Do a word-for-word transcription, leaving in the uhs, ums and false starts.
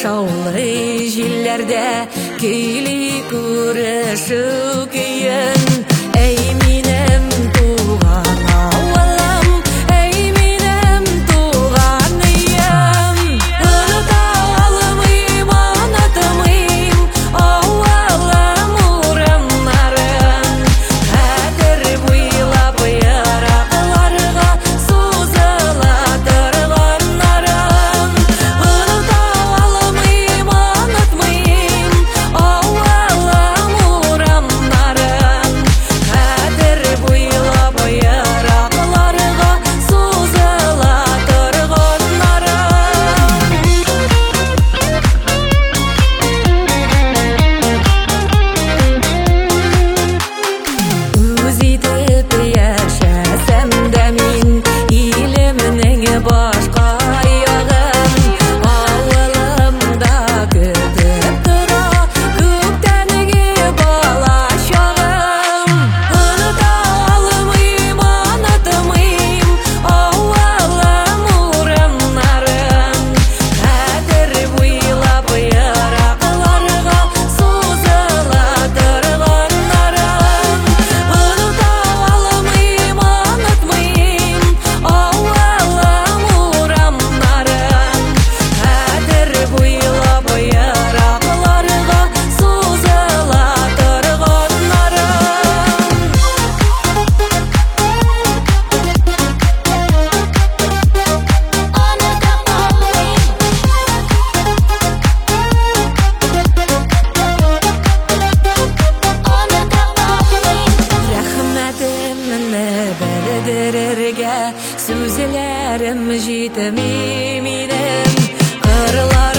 шаулы җилләрдә көйли күрешу көен. Әй минем туган авылым, әй минем туган өем, оныта алмыйм, онытмыйм авылым урамнарын. Хәтер буйлап еракларга сузыла торганнарын, оныта алмыйм, онытмыйм авылым урамнарын. Хәтер буйлап еракларга сузыла торганнарын. Үз итеп яшәсәм дә мин илемнең башка ягын, авылымда көтеп тора күктәнге балачагым. Оныта алмыйм, онытмыйм авылым урамнарын. Хәтер буйлап еракларга сузыла торганнарын, оныта алмыйм, онытмыйм авылым урамнарын. Хәтер буйлап еракларга сузыла рәхмәтемне белдерергә сүзләрем җитми минем. Кырлар